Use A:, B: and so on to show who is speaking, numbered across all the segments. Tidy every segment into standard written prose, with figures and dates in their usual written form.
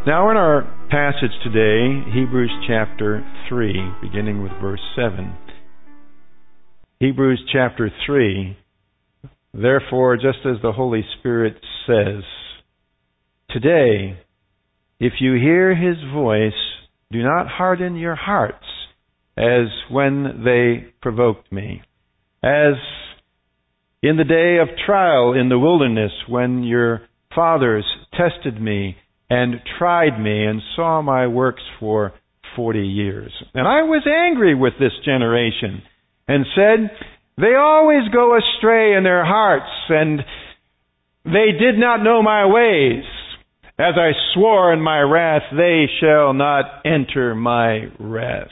A: Now in our passage today, Hebrews chapter 3, beginning with verse 7. Hebrews chapter 3, therefore, just as the Holy Spirit says, today, if you hear His voice, do not harden your hearts as when they provoked me, as in the day of trial in the wilderness when your fathers tested me and tried me and saw my works for 40 years. And I was angry with this generation and said, they always go astray in their hearts, and they did not know my ways. As I swore in my wrath, they shall not enter my rest.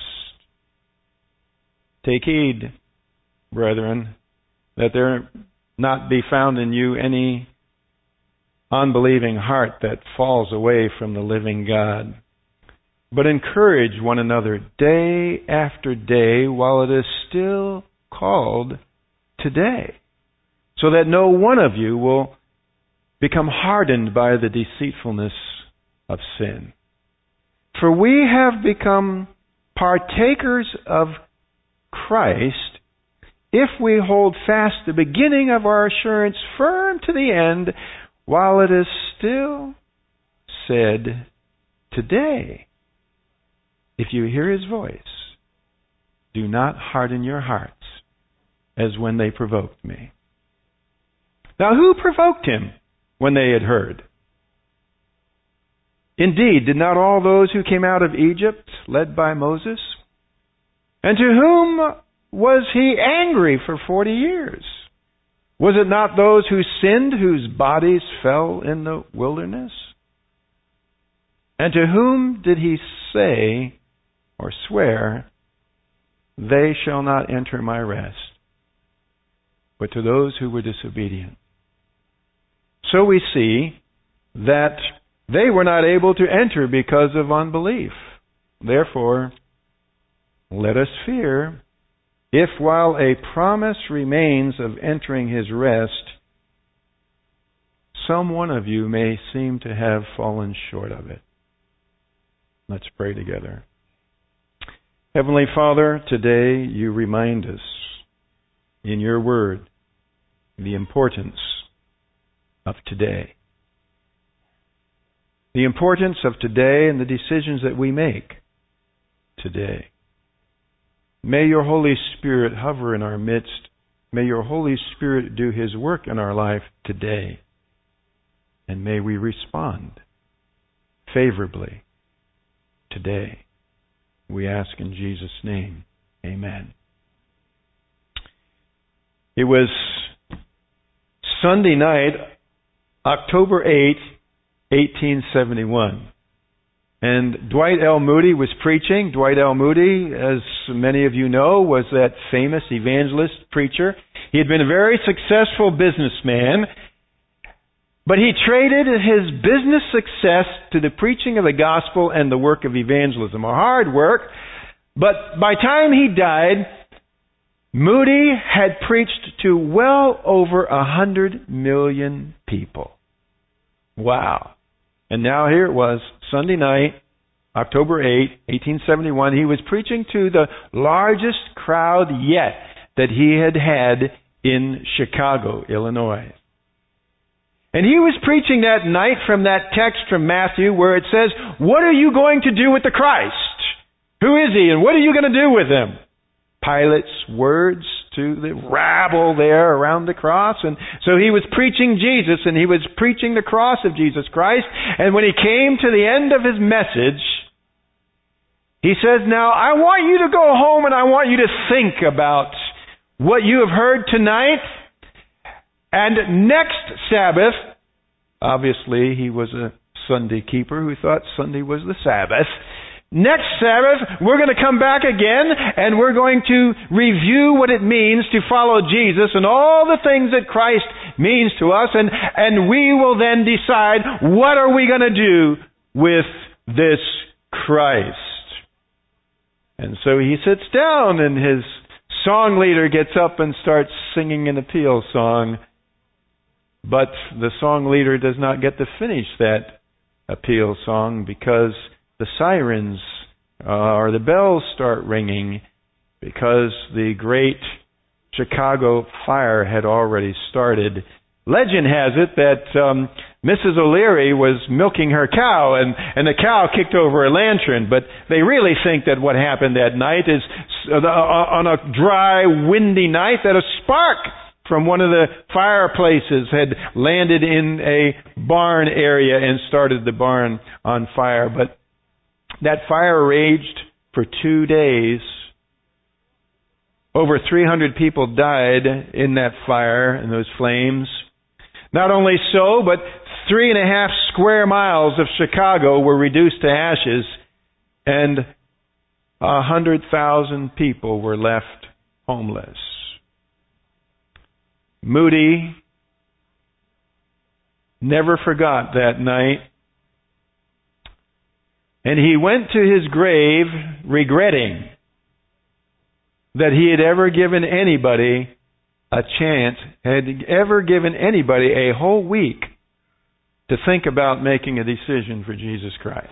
A: Take heed, brethren, that there not be found in you any unbelieving heart that falls away from the living God. But encourage one another day after day while it is still called today, so that no one of you will become hardened by the deceitfulness of sin. For we have become partakers of Christ if we hold fast the beginning of our assurance firm to the end, while it is still said, today, if you hear His voice, do not harden your hearts as when they provoked me. Now, who provoked Him when they had heard? Indeed, did not all those who came out of Egypt, led by Moses? And to whom was He angry for 40 years? Was it not those who sinned, whose bodies fell in the wilderness? And to whom did He say or swear, they shall not enter my rest? But to those who were disobedient. So we see that they were not able to enter because of unbelief. Therefore, let us fear, if while a promise remains of entering His rest, some one of you may seem to have fallen short of it. Let's pray together. Heavenly Father, today you remind us in your word the importance of today. The importance of today and the decisions that we make today. May your Holy Spirit hover in our midst. May your Holy Spirit do His work in our life today. And may we respond favorably today. We ask in Jesus' name. Amen. It was Sunday night, October 8th, 1871. And Dwight L. Moody was preaching. Dwight L. Moody, as many of you know, was that famous evangelist preacher. He had been a very successful businessman, but he traded his business success to the preaching of the gospel and the work of evangelism. A hard work, but by the time he died, Moody had preached to well over 100 million people. Wow. And now here it was, Sunday night, October 8, 1871. He was preaching to the largest crowd yet that he had had in Chicago, Illinois. And he was preaching that night from that text from Matthew where it says, what are you going to do with the Christ? Who is He and what are you going to do with Him? Pilate's words to the rabble there around the cross. And so he was preaching Jesus, and he was preaching the cross of Jesus Christ. And when he came to the end of his message, he says, now I want you to go home and I want you to think about what you have heard tonight. And next Sabbath, obviously he was a Sunday keeper who thought Sunday was the Sabbath. Next Sabbath, we're going to come back again, and we're going to review what it means to follow Jesus and all the things that Christ means to us, and we will then decide what are we going to do with this Christ. And so he sits down, and his song leader gets up and starts singing an appeal song, but the song leader does not get to finish that appeal song because the sirens or the bells start ringing because the great Chicago fire had already started. Legend has it that Mrs. O'Leary was milking her cow and the cow kicked over a lantern, but they really think that what happened that night is on a dry, windy night that a spark from one of the fireplaces had landed in a barn area and started the barn on fire. But that fire raged for 2 days. Over 300 people died in that fire, in those flames. Not only so, but 3.5 square miles of Chicago were reduced to ashes, and 100,000 people were left homeless. Moody never forgot that night, and he went to his grave regretting that he had ever given anybody a chance, had ever given anybody a whole week to think about making a decision for Jesus Christ.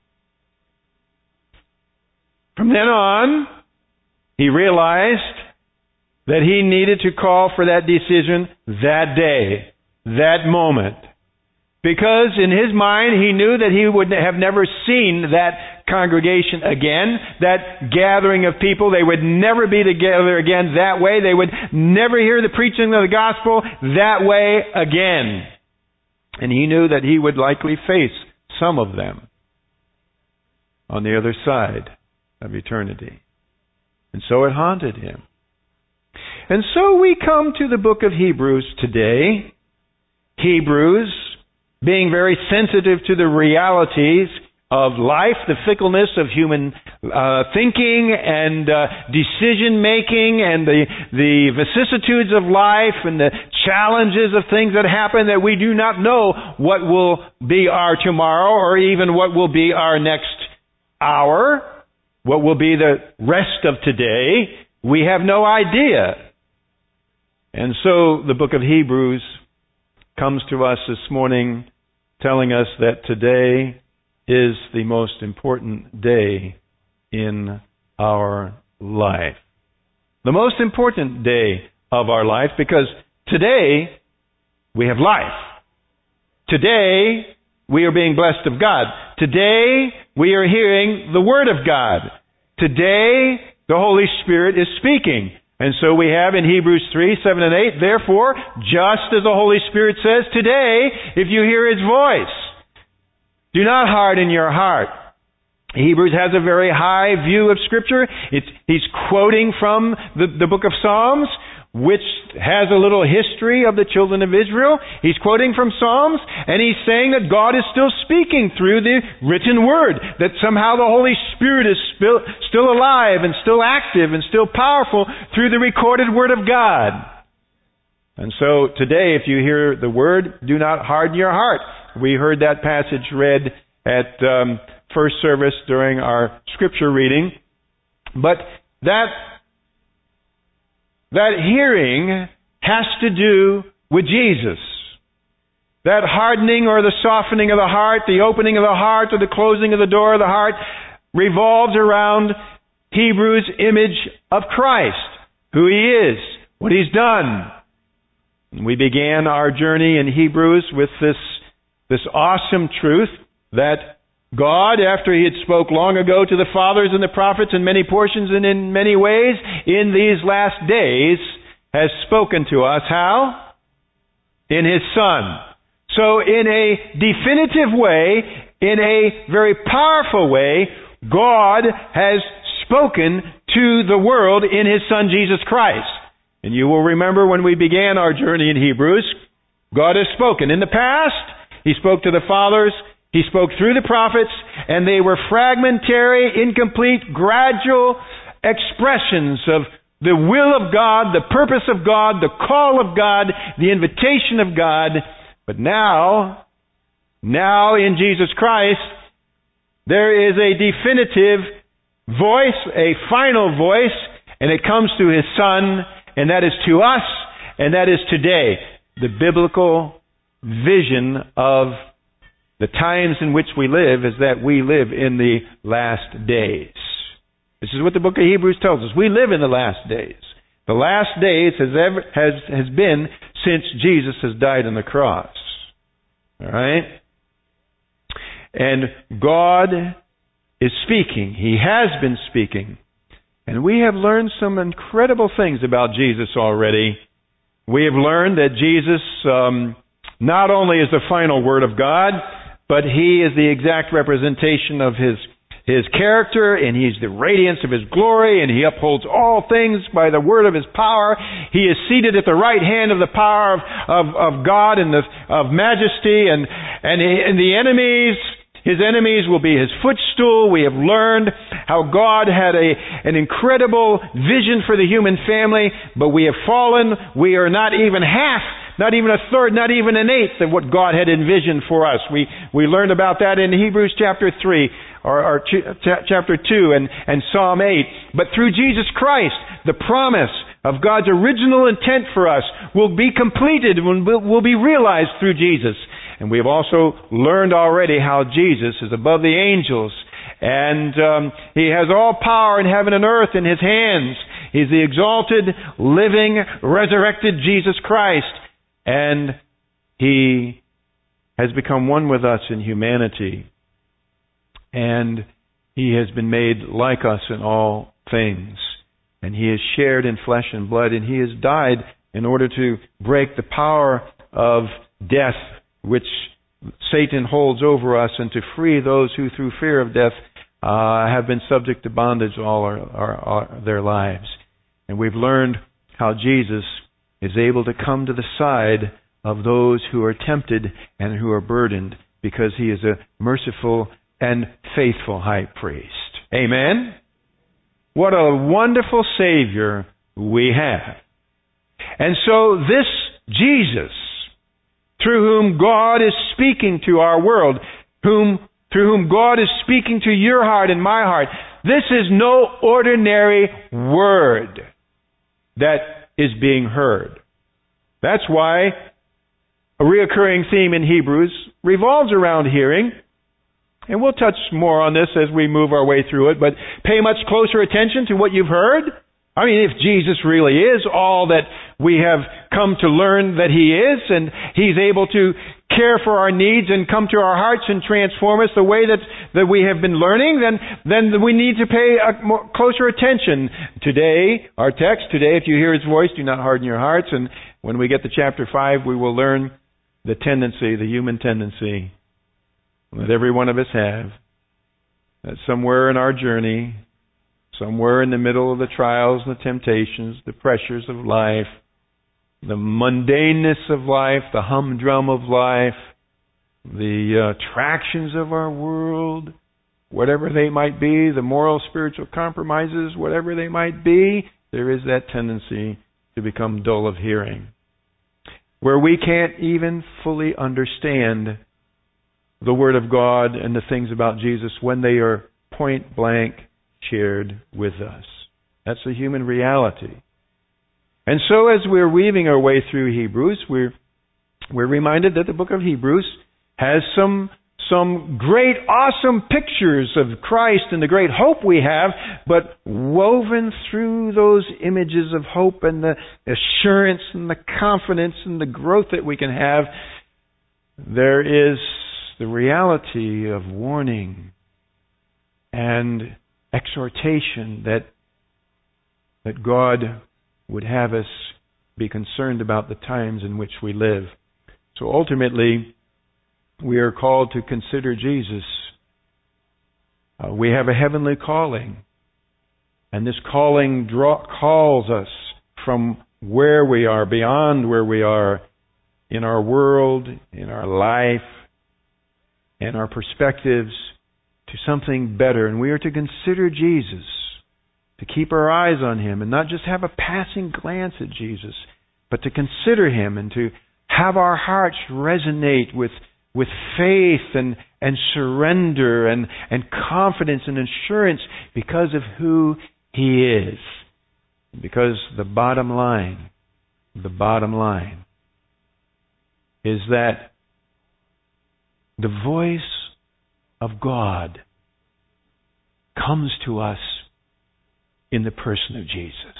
A: From then on, he realized that he needed to call for that decision that day, that moment. Because in his mind, he knew that he would have never seen that congregation again, that gathering of people. They would never be together again that way. They would never hear the preaching of the gospel that way again. And he knew that he would likely face some of them on the other side of eternity. And so it haunted him. And so we come to the book of Hebrews today. Hebrews, being very sensitive to the realities of life, the fickleness of human thinking and decision making and the vicissitudes of life and the challenges of things that happen, that we do not know what will be our tomorrow or even what will be our next hour, what will be the rest of today. We have no idea. And so the book of Hebrews comes to us this morning telling us that today is the most important day in our life. The most important day of our life, because today we have life. Today we are being blessed of God. Today we are hearing the Word of God. Today the Holy Spirit is speaking. And so we have in Hebrews 3, 7 and 8, therefore, just as the Holy Spirit says today, if you hear His voice, do not harden your heart. Hebrews has a very high view of Scripture. He's quoting from the book of Psalms, which has a little history of the children of Israel. He's quoting from Psalms, and he's saying that God is still speaking through the written Word, that somehow the Holy Spirit is still alive and still active and still powerful through the recorded Word of God. And so today, if you hear the Word, do not harden your heart. We heard that passage read at first service during our Scripture reading. But that hearing has to do with Jesus. That hardening or the softening of the heart, the opening of the heart or the closing of the door of the heart revolves around Hebrews' image of Christ, who He is, what He's done. And we began our journey in Hebrews with this awesome truth that God, after He had spoke long ago to the fathers and the prophets in many portions and in many ways, in these last days has spoken to us. How? In His Son. So in a definitive way, in a very powerful way, God has spoken to the world in His Son Jesus Christ. And you will remember when we began our journey in Hebrews, God has spoken. In the past, He spoke to the fathers, He spoke through the prophets, and they were fragmentary, incomplete, gradual expressions of the will of God, the purpose of God, the call of God, the invitation of God. But now in Jesus Christ, there is a definitive voice, a final voice, and it comes through His Son, and that is to us, and that is today, the biblical vision of the times in which we live is that we live in the last days. This is what the book of Hebrews tells us. We live in the last days. The last days has been since Jesus has died on the cross. All right? And God is speaking. He has been speaking. And we have learned some incredible things about Jesus already. We have learned that Jesus not only is the final word of God, but He is the exact representation of His character, and He's the radiance of His glory, and He upholds all things by the word of His power. He is seated at the right hand of the power of God and of majesty, and the enemies, His enemies will be His footstool. We have learned how God had an incredible vision for the human family, but we have fallen. We are not even half, not even a third, not even an eighth of what God had envisioned for us. We learned about that in Hebrews chapter 3, or chapter 2 and Psalm 8. But through Jesus Christ, the promise of God's original intent for us will be completed, will be realized through Jesus. And we have also learned already how Jesus is above the angels, and He has all power in heaven and earth in His hands. He's the exalted, living, resurrected Jesus Christ, and He has become one with us in humanity. And He has been made like us in all things. And He has shared in flesh and blood, and He has died in order to break the power of death which Satan holds over us, and to free those who through fear of death have been subject to bondage all their lives. And we've learned how Jesus is able to come to the side of those who are tempted and who are burdened, because He is a merciful and faithful high priest. Amen? What a wonderful Savior we have. And so this Jesus, through whom God is speaking to our world, through whom God is speaking to your heart and my heart, this is no ordinary word that is being heard. That's why a reoccurring theme in Hebrews revolves around hearing. And we'll touch more on this as we move our way through it, but pay much closer attention to what you've heard. I mean, if Jesus really is all that we have come to learn that He is, and He's able to care for our needs and come to our hearts and transform us the way that we have been learning, then we need to pay more closer attention. Today, our text today, if you hear His voice, do not harden your hearts. And when we get to chapter 5, we will learn the human tendency that every one of us have, that somewhere in our journey, somewhere in the middle of the trials and the temptations, the pressures of life, the mundaneness of life, the humdrum of life, the attractions of our world, whatever they might be, the moral, spiritual compromises, whatever they might be, there is that tendency to become dull of hearing, where we can't even fully understand the Word of God and the things about Jesus when they are point blank shared with us. That's the human reality. And so as we're weaving our way through Hebrews, we're reminded that the book of Hebrews has some great, awesome pictures of Christ and the great hope we have, but woven through those images of hope and the assurance and the confidence and the growth that we can have, there is the reality of warning and exhortation that God would have us be concerned about the times in which we live. So ultimately, we are called to consider Jesus. We have a heavenly calling, and this calling calls us from where we are, beyond where we are in our world, in our life, and our perspectives, to something better. And we are to consider Jesus, to keep our eyes on Him, and not just have a passing glance at Jesus, but to consider Him and to have our hearts resonate with faith and surrender and confidence and assurance because of who He is. Because the bottom line is that The voice of God comes to us in the person of Jesus.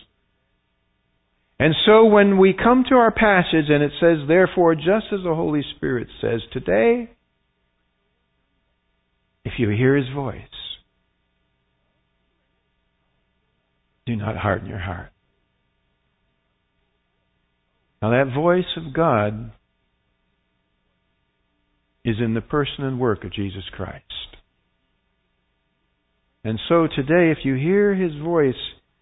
A: And so when we come to our passage and it says, therefore, just as the Holy Spirit says today, if you hear His voice, do not harden your heart. Now that voice of God is in the person and work of Jesus Christ. And so today, if you hear His voice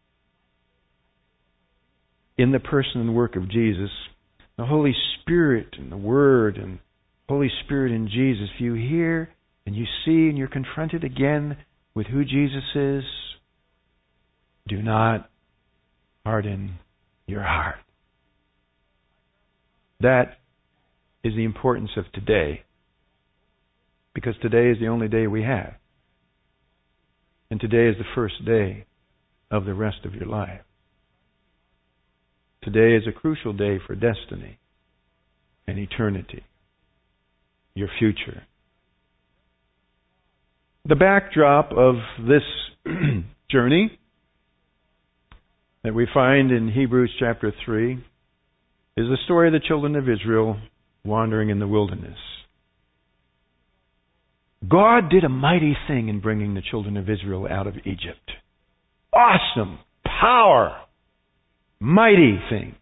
A: in the person and work of Jesus, the Holy Spirit and the Word and Holy Spirit in Jesus, if you hear and you see and you're confronted again with who Jesus is, do not harden your heart. That is the importance of today. Because today is the only day we have. And today is the first day of the rest of your life. Today is a crucial day for destiny and eternity, your future. The backdrop of this journey that we find in Hebrews chapter 3 is the story of the children of Israel wandering in the wilderness. God did a mighty thing in bringing the children of Israel out of Egypt. Awesome power. Mighty things.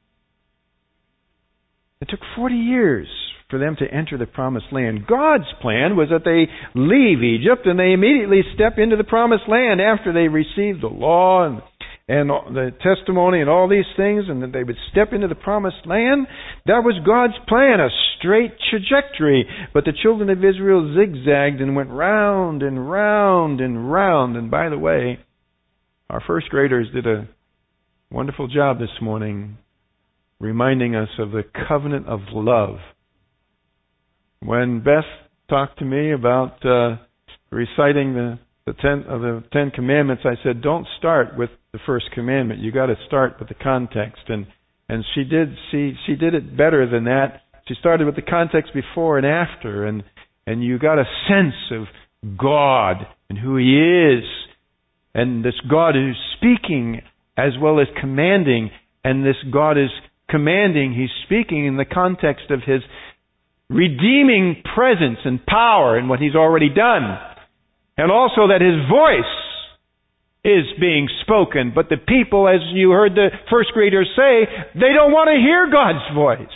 A: It took 40 years for them to enter the promised land. God's plan was that they leave Egypt and they immediately step into the promised land after they received the law and the testimony and all these things, and that they would step into the promised land. That was God's plan, a straight trajectory. But the children of Israel zigzagged and went round and round and round. And by the way, our first graders did a wonderful job this morning reminding us of the covenant of love. When Beth talked to me about reciting the Ten Commandments, I said, don't start with the first commandment. You got to start with the context. And she did it better than that. She started with the context before and after, and you got a sense of God and who He is, and this God who's speaking as well as commanding, and this God is commanding, He's speaking in the context of His redeeming presence and power in what He's already done. And also that His voice is being spoken. But the people, as you heard the first graders say, they don't want to hear God's voice.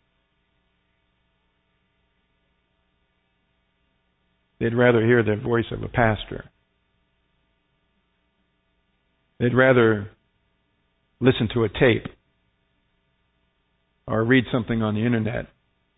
A: They'd rather hear the voice of a pastor. They'd rather listen to a tape or read something on the internet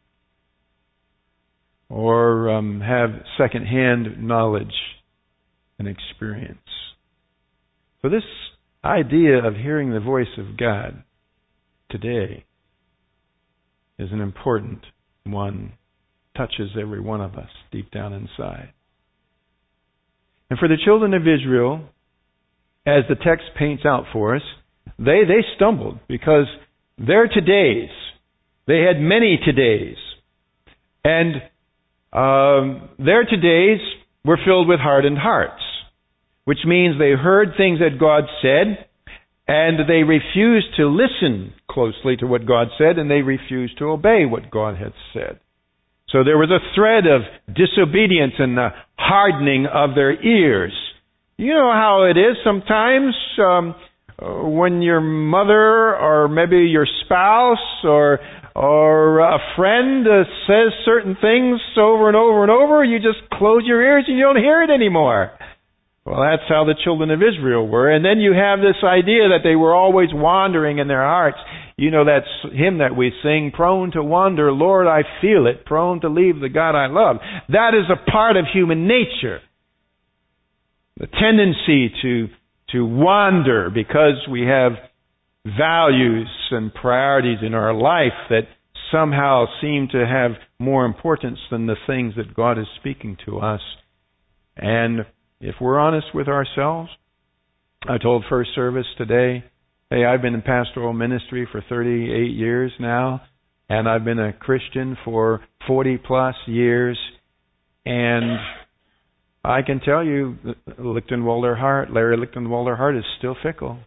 A: or have second-hand knowledge and experience. So this idea of hearing the voice of God today is an important one. Touches every one of us deep down inside. And for the children of Israel, as the text paints out for us, they stumbled because their todays, they had many todays. And their todays were filled with hardened hearts, which means they heard things that God said, and they refused to listen closely to what God said, and they refused to obey what God had said. So there was a thread of disobedience and the hardening of their ears. You know how it is sometimes when your mother or maybe your spouse or a friend says certain things over and over and over, you just close your ears and you don't hear it anymore. Well, that's how the children of Israel were. And then you have this idea that they were always wandering in their hearts. You know that hymn that we sing, prone to wander, Lord, I feel it, prone to leave the God I love. That is a part of human nature. The tendency to wander because we have values and priorities in our life that somehow seem to have more importance than the things that God is speaking to us. And if we're honest with ourselves, I told First Service today, hey, I've been in pastoral ministry for 38 years now. And I've been a Christian for 40 plus years. And I can tell you, Larry Lichtenwalder Hart is still fickle.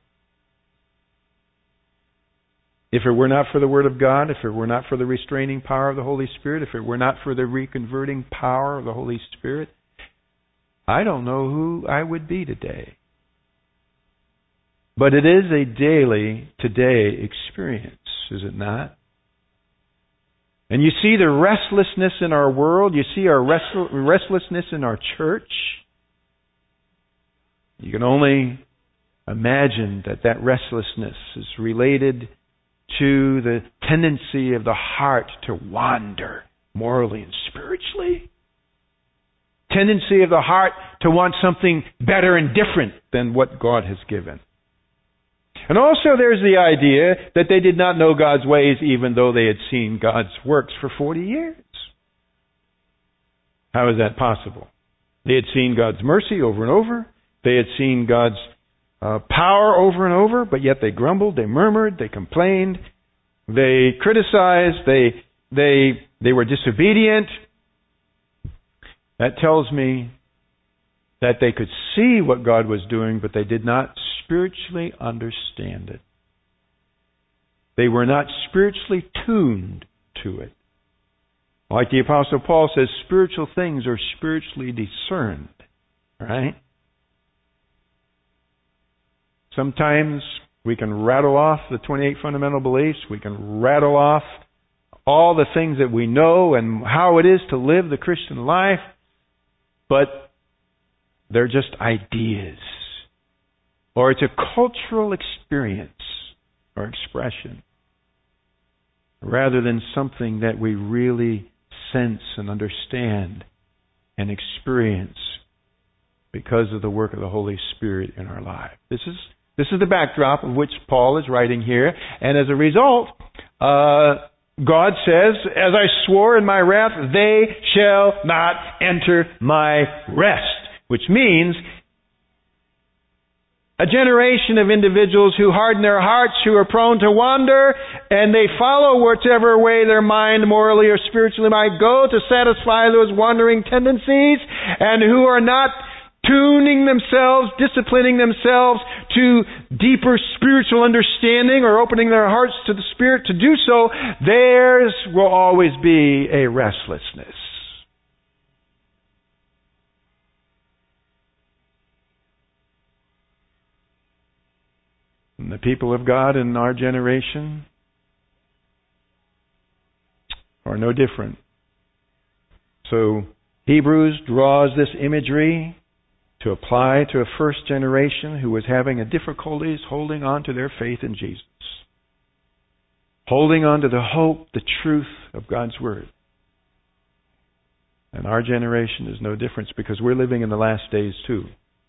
A: If it were not for the Word of God, if it were not for the restraining power of the Holy Spirit, if it were not for the reconverting power of the Holy Spirit, I don't know who I would be today. But it is a daily, today experience, is it not? And you see the restlessness in our world. You see our restlessness in our church. You can only imagine that restlessness is related to the tendency of the heart to wander morally and spiritually. Tendency of the heart to want something better and different than what God has given. And also there's the idea that they did not know God's ways even though they had seen God's works for 40 years. How is that possible? They had seen God's mercy over and over. They had seen God's power over and over, but yet they grumbled, they murmured, they complained, they criticized, they were disobedient. That tells me that they could see what God was doing, but they did not spiritually understand it. They were not spiritually tuned to it. Like the Apostle Paul says, spiritual things are spiritually discerned. Right? Sometimes we can rattle off the 28 fundamental beliefs. We can rattle off all the things that we know and how it is to live the Christian life. But they're just ideas. Or it's a cultural experience or expression. Rather than something that we really sense and understand and experience because of the work of the Holy Spirit in our life. This is the backdrop of which Paul is writing here. And as a result, God says, as I swore in my wrath, they shall not enter my rest. Which means a generation of individuals who harden their hearts, who are prone to wander, and they follow whichever way their mind morally or spiritually might go to satisfy those wandering tendencies, and who are not tuning themselves, disciplining themselves to deeper spiritual understanding or opening their hearts to the Spirit to do so, theirs will always be a restlessness. And the people of God in our generation are no different. So Hebrews draws this imagery to apply to a first generation who was having a difficulties holding on to their faith in Jesus. Holding on to the hope, the truth of God's Word. And our generation is no different because we're living in the last days too.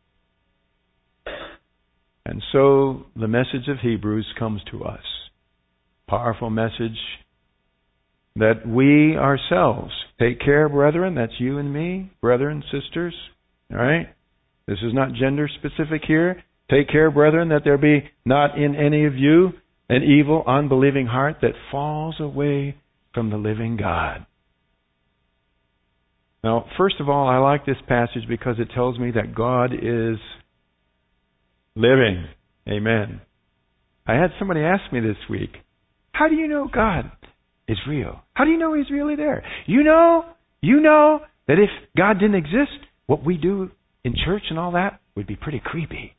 A: And so the message of Hebrews comes to us. Powerful message that we ourselves take care, brethren. That's you and me, brethren, sisters. All right? This is not gender specific here. Take care, brethren, that there be not in any of you an evil, unbelieving heart that falls away from the living God. Now, first of all, I like this passage because it tells me that God is living. Amen. I had somebody ask me this week, how do you know God is real? How do you know He's really there? You know that if God didn't exist, what we do in church and all that would be pretty creepy.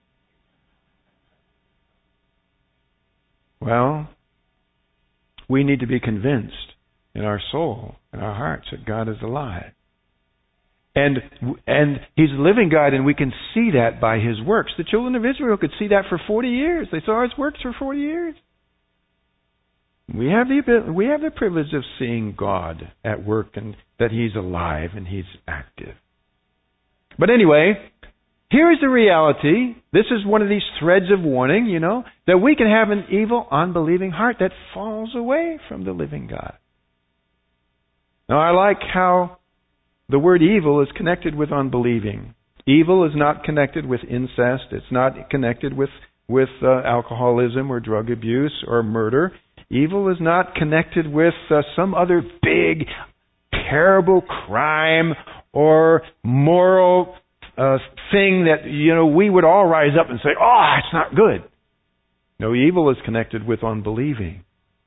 A: Well, we need to be convinced in our soul, in our hearts, that God is alive. And He's a living God, and we can see that by His works. The children of Israel could see that for 40 years. They saw His works for 40 years. We have the privilege of seeing God at work and that He's alive and He's active. But anyway, here's the reality. This is one of these threads of warning, that we can have an evil, unbelieving heart that falls away from the living God. Now, I like how the word evil is connected with unbelieving. Evil is not connected with incest. It's not connected with alcoholism or drug abuse or murder. Evil is not connected with some other big, terrible crime or moral thing that, we would all rise up and say, oh, it's not good. No, evil is connected with unbelieving.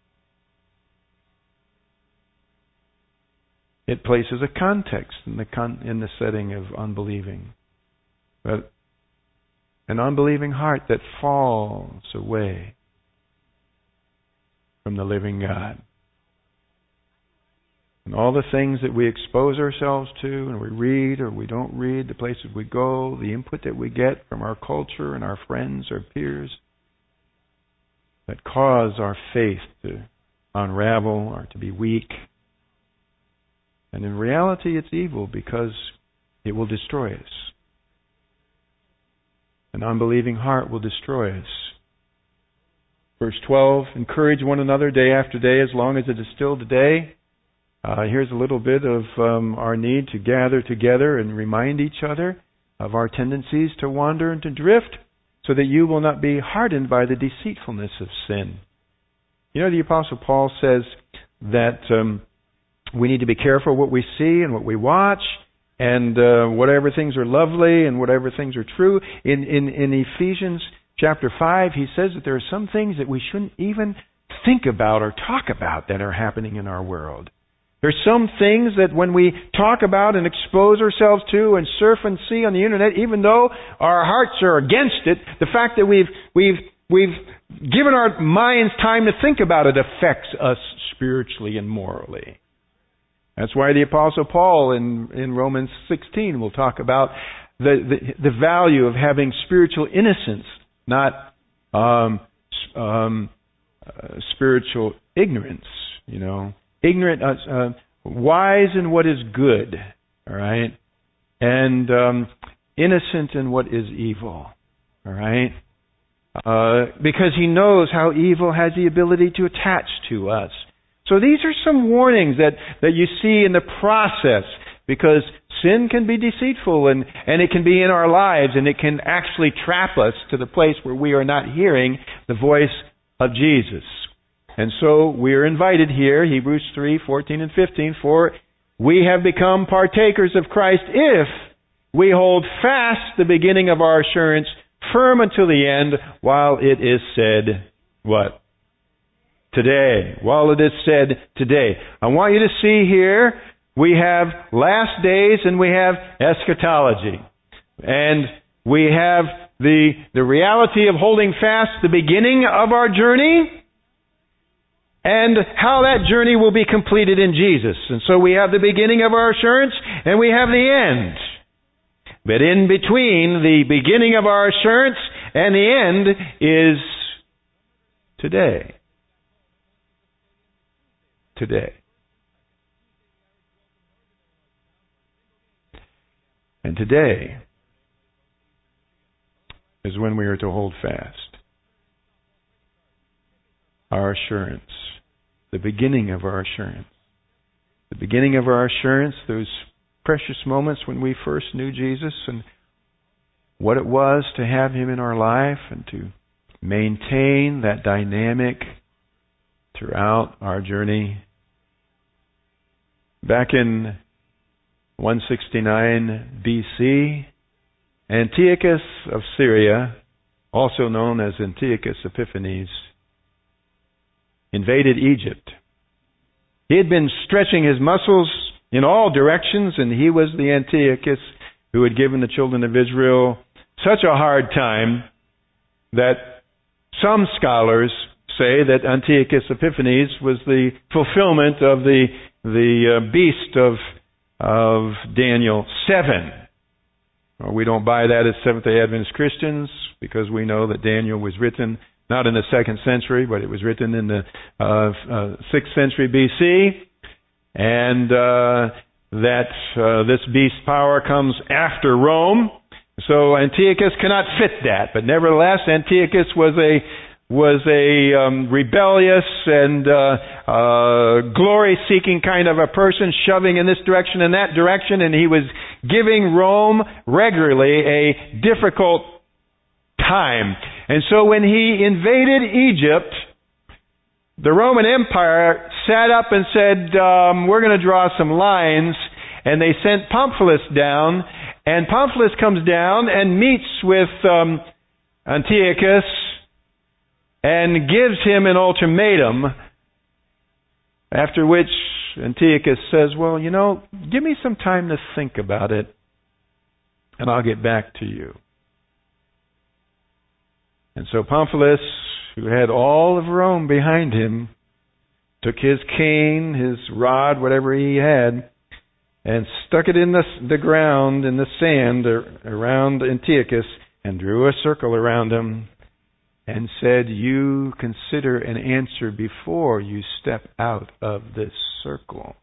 A: It places a context in the setting of unbelieving. But an unbelieving heart that falls away from the living God. And all the things that we expose ourselves to, and we read or we don't read, the places we go, the input that we get from our culture and our friends, our peers, that cause our faith to unravel or to be weak. And in reality, it's evil because it will destroy us. An unbelieving heart will destroy us. Verse 12, encourage one another day after day as long as it is still today. Here's a little bit of our need to gather together and remind each other of our tendencies to wander and to drift so that you will not be hardened by the deceitfulness of sin. The Apostle Paul says that we need to be careful what we see and what we watch, and whatever things are lovely and whatever things are true. In Ephesians chapter 5, he says that there are some things that we shouldn't even think about or talk about that are happening in our world. There's some things that when we talk about and expose ourselves to and surf and see on the internet, even though our hearts are against it, the fact that we've given our minds time to think about it affects us spiritually and morally. That's why the Apostle Paul in Romans 16 will talk about the value of having spiritual innocence, not spiritual ignorance. Ignorant, wise in what is good, all right, and innocent in what is evil, all right, because he knows how evil has the ability to attach to us. So these are some warnings that you see in the process, because sin can be deceitful and it can be in our lives, and it can actually trap us to the place where we are not hearing the voice of Jesus. And so we are invited here, Hebrews 3:14 and 15, for we have become partakers of Christ if we hold fast the beginning of our assurance firm until the end, while it is said, what? Today. While it is said today. I want you to see here, we have last days and we have eschatology. And we have the reality of holding fast the beginning of our journey, and how that journey will be completed in Jesus. And so we have the beginning of our assurance, and we have the end. But in between the beginning of our assurance and the end is today. Today. And today is when we are to hold fast our assurance. The beginning of our assurance. The beginning of our assurance, those precious moments when we first knew Jesus and what it was to have Him in our life and to maintain that dynamic throughout our journey. Back in 169 BC, Antiochus of Syria, also known as Antiochus Epiphanes, invaded Egypt. He had been stretching his muscles in all directions, and he was the Antiochus who had given the children of Israel such a hard time that some scholars say that Antiochus Epiphanes was the fulfillment of the beast of Daniel 7. Well, we don't buy that as Seventh-day Adventist Christians, because we know that Daniel was written not in the 2nd century, but it was written in the 6th century BC, and that this beast power comes after Rome. So Antiochus cannot fit that, but nevertheless, Antiochus was a rebellious and glory-seeking kind of a person, shoving in this direction and that direction, and he was giving Rome regularly a difficult time. And so when he invaded Egypt, the Roman Empire sat up and said, we're going to draw some lines. And they sent Pamphilus down. And Pamphilus comes down and meets with Antiochus and gives him an ultimatum. After which Antiochus says, well, give me some time to think about it, and I'll get back to you. And so Pamphilus, who had all of Rome behind him, took his cane, his rod, whatever he had, and stuck it in the ground, in the sand around Antiochus, and drew a circle around him, and said, you consider an answer before you step out of this circle.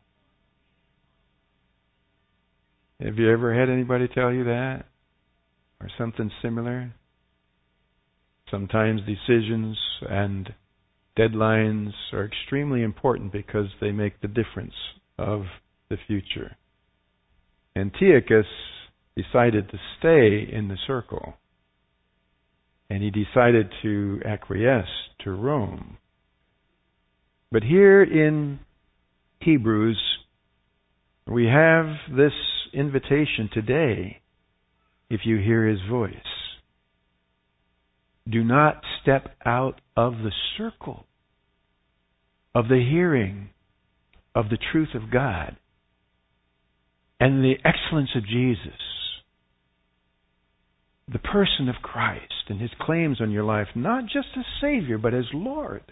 A: Have you ever had anybody tell you that? Or something similar? Sometimes decisions and deadlines are extremely important because they make the difference of the future. Antiochus decided to stay in the circle. And he decided to acquiesce to Rome. But here in Hebrews, we have this invitation today, if you hear his voice. Do not step out of the circle of the hearing of the truth of God and the excellence of Jesus, the person of Christ and his claims on your life, not just as Savior, but as Lord.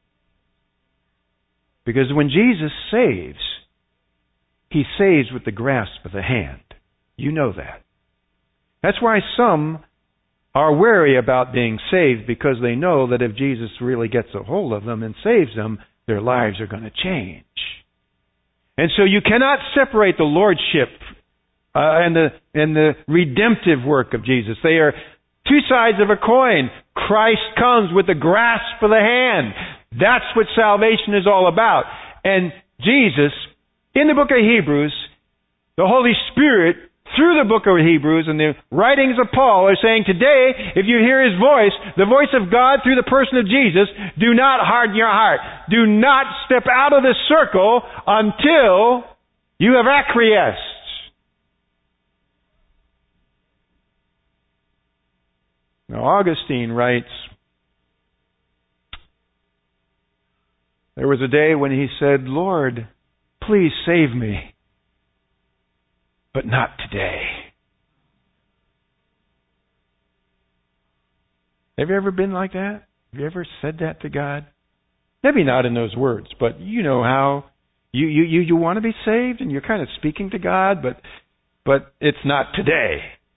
A: Because when Jesus saves, he saves with the grasp of the hand. You know that. That's why some are wary about being saved, because they know that if Jesus really gets a hold of them and saves them, their lives are going to change. And so you cannot separate the lordship and the redemptive work of Jesus. They are two sides of a coin. Christ comes with the grasp of the hand. That's what salvation is all about. And Jesus, in the book of Hebrews, the Holy Spirit, through the book of Hebrews and the writings of Paul, are saying today, if you hear his voice, the voice of God through the person of Jesus, do not harden your heart. Do not step out of the circle until you have acquiesced. Now, Augustine writes, there was a day when he said, Lord, please save me, but not today. Have you ever been like that? Have you ever said that to God? Maybe not in those words, but you know how you want to be saved and you're kind of speaking to God, but it's not today.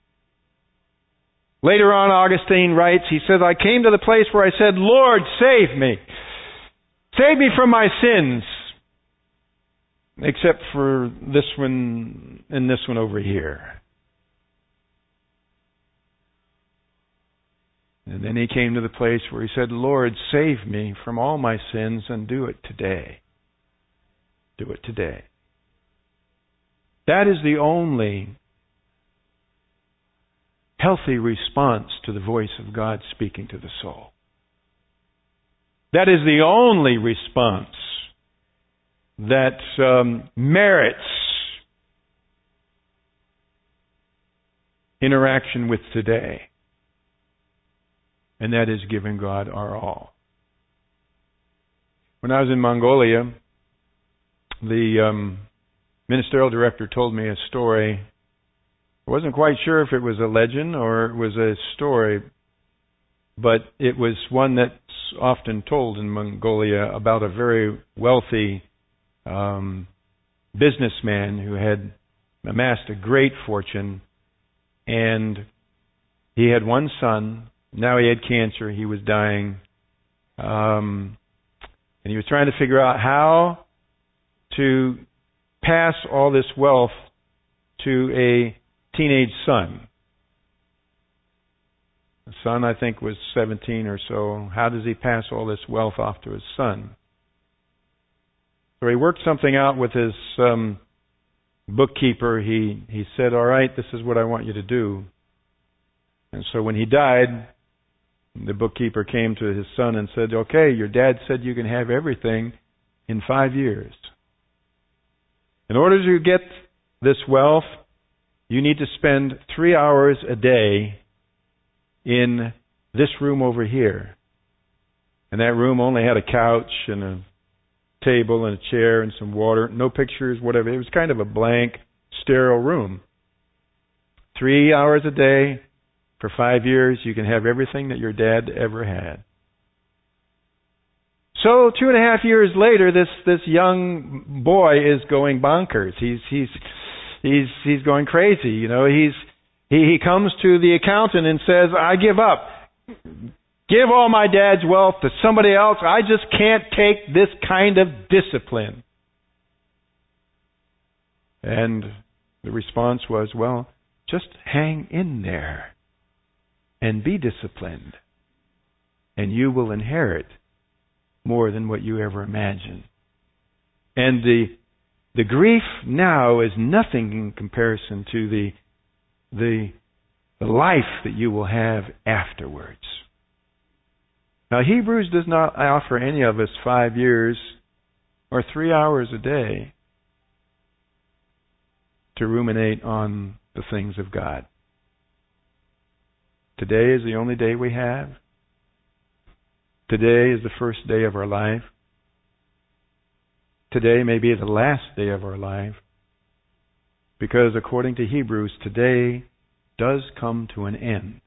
A: Later on, Augustine writes, he says, I came to the place where I said, Lord, save me. Save me from my sins. Except for this one and this one over here. And then he came to the place where he said, Lord, save me from all my sins and do it today. Do it today. That is the only healthy response to the voice of God speaking to the soul. That is the only response that merits interaction with today. And that is giving God our all. When I was in Mongolia, the ministerial director told me a story. I wasn't quite sure if it was a legend or it was a story, but it was one that's often told in Mongolia about a very wealthy businessman who had amassed a great fortune, and he had one son. Now he had cancer. He was dying. And he was trying to figure out how to pass all this wealth to a teenage son. The son, I think, was 17 or so. How does he pass all this wealth off to his son? So he worked something out with his bookkeeper. He said, all right, this is what I want you to do. And so when he died, The bookkeeper came to his son and said, okay, your dad said you can have everything in 5 years. In order to get this wealth, you need to spend 3 hours a day in this room over here. And that room only had a couch and a table and a chair and some water, no pictures, whatever. It was kind of a blank, sterile room. 3 hours a day for 5 years, you can have everything that your dad ever had. So 2.5 years later, this young boy is going bonkers. He's going crazy. You know, he comes to the accountant and says, I give up. Give all my dad's wealth to somebody else. I just can't take this kind of discipline. And the response was, well, just hang in there and be disciplined, and you will inherit more than what you ever imagined. And the grief now is nothing in comparison to the life that you will have afterwards. Now, Hebrews does not offer any of us 5 years or 3 hours a day to ruminate on the things of God. Today is the only day we have. Today is the first day of our life. Today may be the last day of our life. Because according to Hebrews, today does come to an end.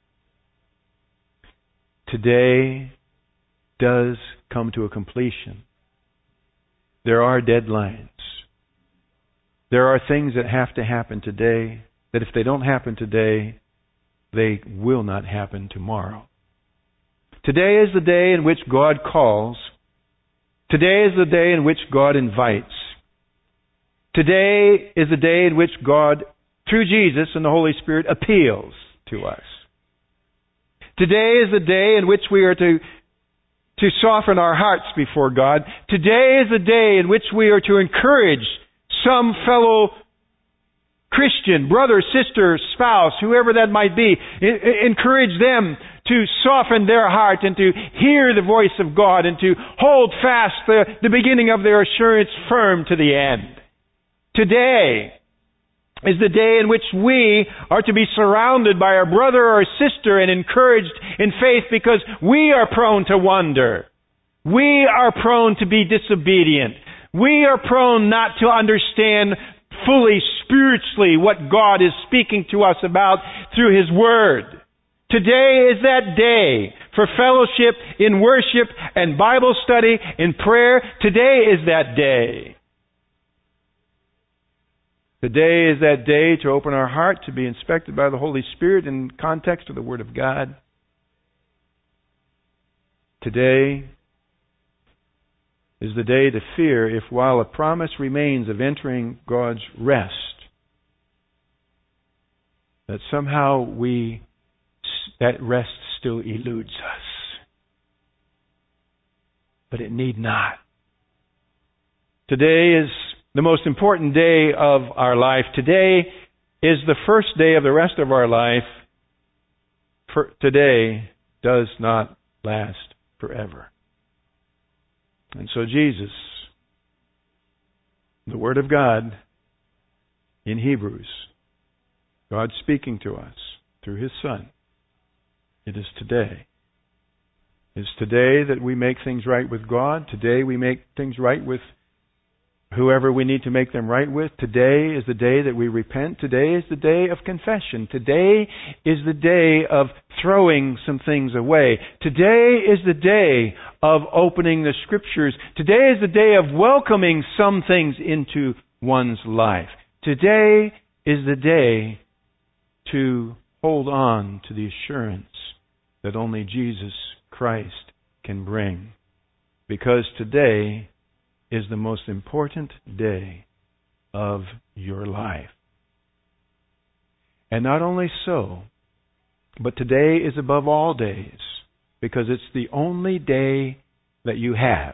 A: Today does come to a completion. There are deadlines. There are things that have to happen today that if they don't happen today, they will not happen tomorrow. Today is the day in which God calls. Today is the day in which God invites. Today is the day in which God, through Jesus and the Holy Spirit, appeals to us. Today is the day in which we are to soften our hearts before God. Today is the day in which we are to encourage some fellow Christian, brother, sister, spouse, whoever that might be. Encourage them to soften their heart and to hear the voice of God and to hold fast the beginning of their assurance firm to the end. Today is the day in which we are to be surrounded by our brother or sister and encouraged in faith, because we are prone to wander. We are prone to be disobedient. We are prone not to understand fully spiritually what God is speaking to us about through His Word. Today is that day for fellowship in worship and Bible study and prayer. Today is that day. Today is that day to open our heart to be inspected by the Holy Spirit in context of the Word of God. Today is the day to fear if, while a promise remains of entering God's rest, that somehow that rest still eludes us. But it need not. Today is the most important day of our life. Today is the first day of the rest of our life. Today does not last forever. And so Jesus, the Word of God in Hebrews, God speaking to us through His Son, it is today. It is today that we make things right with God. Today we make things right with whoever we need to make them right with. Today is the day that we repent. Today is the day of confession. Today is the day of throwing some things away. Today is the day of opening the Scriptures. Today is the day of welcoming some things into one's life. Today is the day to hold on to the assurance that only Jesus Christ can bring. Because today is the most important day of your life. And not only so, but today is above all days, because it's the only day that you have.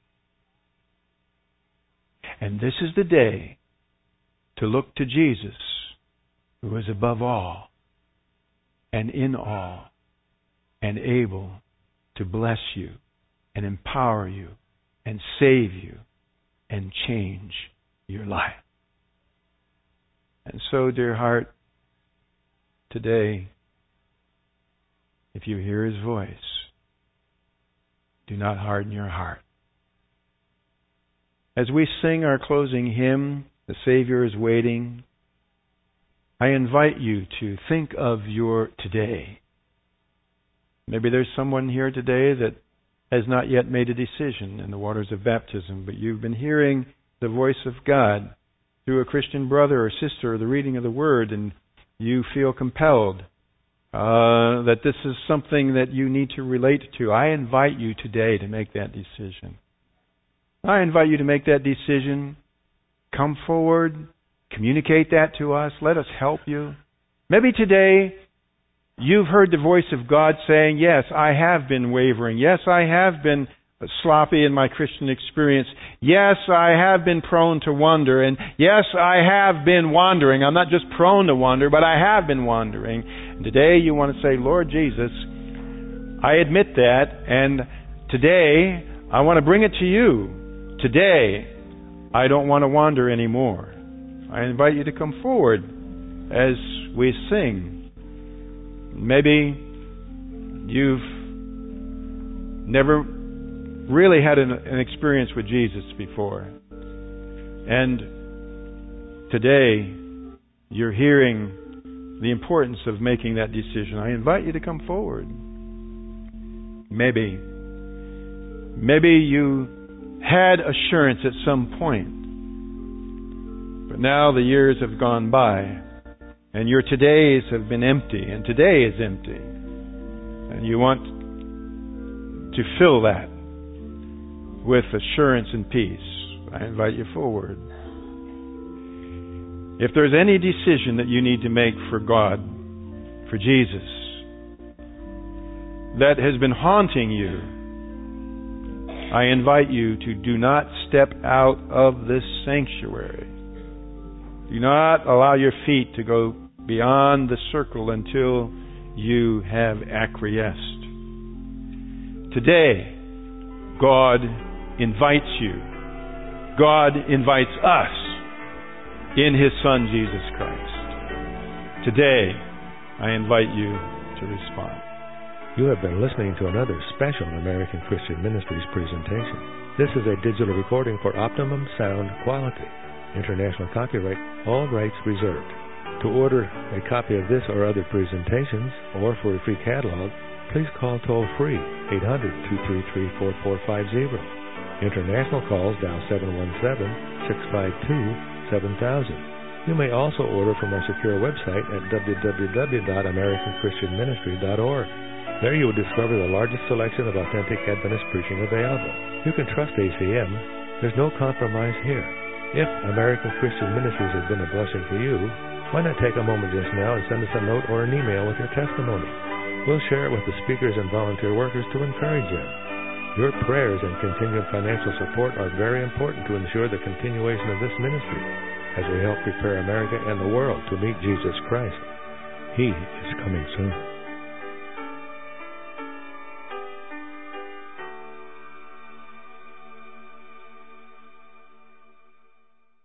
A: And this is the day to look to Jesus, who is above all and in all and able to bless you and empower you and save you and change your life. And so, dear heart, today, if you hear His voice, do not harden your heart. As we sing our closing hymn, The Savior is Waiting, I invite you to think of your today. Maybe there's someone here today that has not yet made a decision in the waters of baptism, but you've been hearing the voice of God through a Christian brother or sister or the reading of the Word, and you feel compelled that this is something that you need to relate to. I invite you today to make that decision. I invite you to make that decision. Come forward. Communicate that to us. Let us help you. Maybe today you've heard the voice of God saying, yes, I have been wavering. Yes, I have been sloppy in my Christian experience. Yes, I have been prone to wander. And yes, I have been wandering. I'm not just prone to wander, but I have been wandering. And today you want to say, Lord Jesus, I admit that. And today I want to bring it to you. Today I don't want to wander anymore. I invite you to come forward as we sing. Maybe you've never really had an experience with Jesus before. And today you're hearing the importance of making that decision. I invite you to come forward. Maybe you had assurance at some point, but now the years have gone by and your todays have been empty, and today is empty, and you want to fill that with assurance and peace. I invite you forward. If there's any decision that you need to make for God, for Jesus, that has been haunting you, I invite you to do not step out of this sanctuary. Do not allow your feet to go beyond the circle until you have acquiesced. Today, God invites you. God invites us in His Son, Jesus Christ. Today, I invite you to respond.
B: You have been listening to another special American Christian Ministries presentation. This is a digital recording for optimum sound quality. International copyright, all rights reserved. To order a copy of this or other presentations, or for a free catalog, please call toll-free 800-233-4450. International calls dial 717-652-7000. You may also order from our secure website at www.americanchristianministry.org. There you will discover the largest selection of authentic Adventist preaching available. You can trust ACM. There's no compromise here. If American Christian Ministries has been a blessing to you, why not take a moment just now and send us a note or an email with your testimony? We'll share it with the speakers and volunteer workers to encourage them. Your prayers and continued financial support are very important to ensure the continuation of this ministry as we help prepare America and the world to meet Jesus Christ. He is coming soon.